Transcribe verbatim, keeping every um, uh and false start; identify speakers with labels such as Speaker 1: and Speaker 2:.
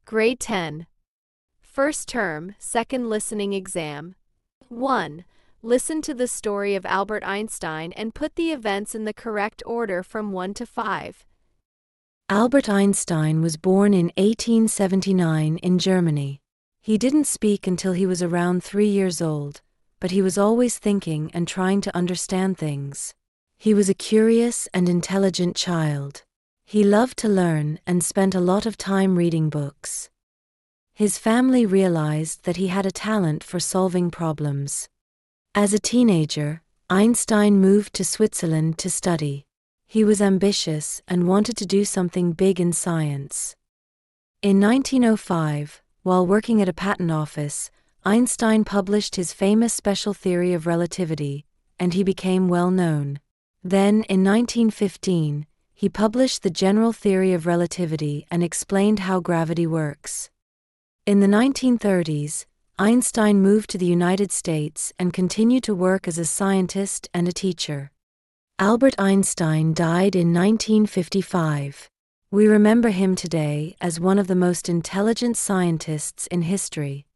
Speaker 1: Grade ten. First term, second listening exam. one. Listen to the story of Albert Einstein and put the events in the correct order from one to five.
Speaker 2: Albert Einstein was born in eighteen seventy-nine in Germany. He didn't speak until he was around three years old, but he was always thinking and trying to understand things. He was a curious and intelligent child. He loved to learn and spent a lot of time reading books. His family realized that he had a talent for solving problems. As a teenager, Einstein moved to Switzerland to study. He was ambitious and wanted to do something big in science. In nineteen oh five, while working at a patent office, Einstein published his famous special theory of relativity, and he became well known. Then, in nineteen fifteen, he published the general theory of relativity and explained how gravity works. In the nineteen thirties, Einstein moved to the United States and continued to work as a scientist and a teacher. Albert Einstein died in nineteen fifty-five. We remember him today as one of the most intelligent scientists in history.